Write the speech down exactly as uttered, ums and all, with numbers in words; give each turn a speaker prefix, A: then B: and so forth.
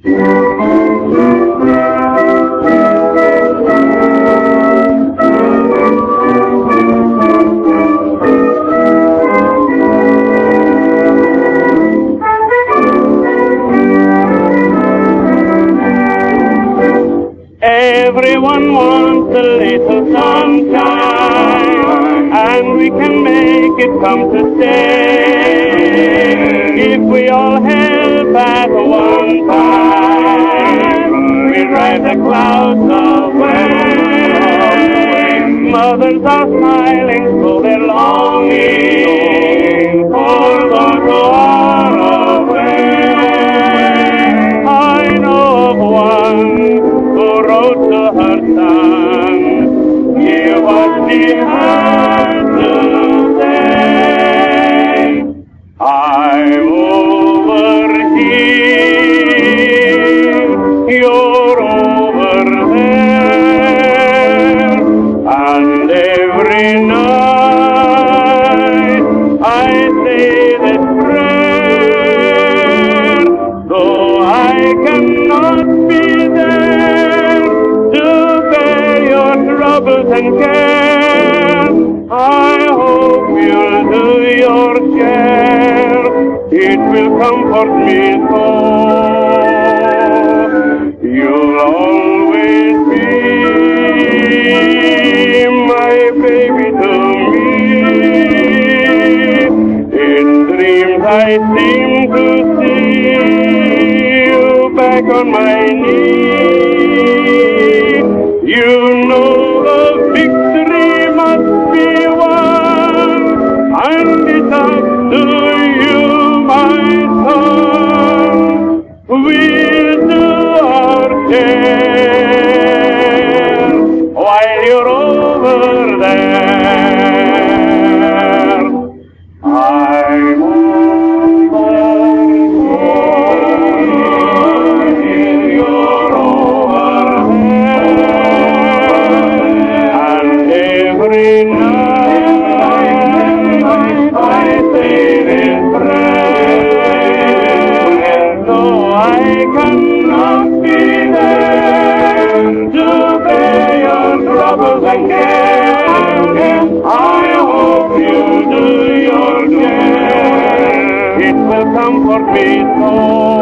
A: Everyone wants a little sunshine, and we can make it come to stay. If we all help at one time, we drive the clouds away. Mothers are smiling, so they're longing for those who are away. I know of one who wrote to her son, hear what she had to say. I'm over here, you're over there, and every night I say this prayer, though I cannot be there to bear your troubles and care. I hope you'll do your share, it will comfort me so. You'll always be my baby to me. In dreams I seem to see you back on my knee. You know the victory must be won, and it's up to you, my son. We'll do our share while you're over there. I'm over here, you're over there, and every night I say this prayer, though I cannot be there to bear your troubles and care. I hope you do your share, it will comfort me so.